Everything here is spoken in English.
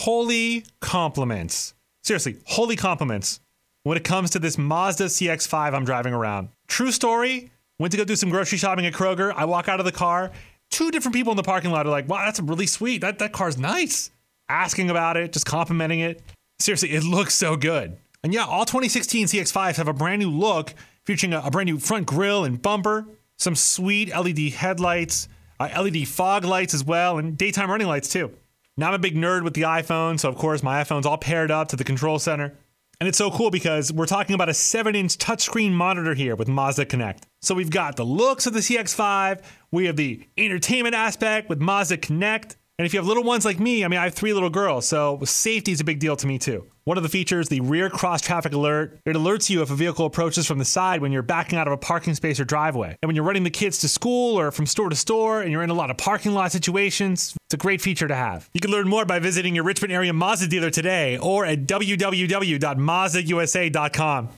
holy compliments. Seriously, holy compliments when it comes to this Mazda CX-5 I'm driving around. True story, went to go do some grocery shopping at Kroger. I walk out of the car. 2 different people in the parking lot are like, wow, that's really sweet. That car's nice. Asking about it, just complimenting it. Seriously, it looks so good. And yeah, all 2016 CX-5s have a brand new look, featuring a brand new front grille and bumper, some sweet LED headlights, LED fog lights as well, and daytime running lights too. Now I'm a big nerd with the iPhone, so of course my iPhone's all paired up to the control center. And it's so cool because we're talking about a 7-inch touchscreen monitor here with Mazda Connect. So we've got the looks of the CX-5, we have the entertainment aspect with Mazda Connect, and if you have little ones like me, I have 3 little girls, so safety is a big deal to me too. One of the features, the rear cross-traffic alert. It alerts you if a vehicle approaches from the side when you're backing out of a parking space or driveway. And when you're running the kids to school or from store to store and you're in a lot of parking lot situations, it's a great feature to have. You can learn more by visiting your Richmond area Mazda dealer today or at www.mazdausa.com.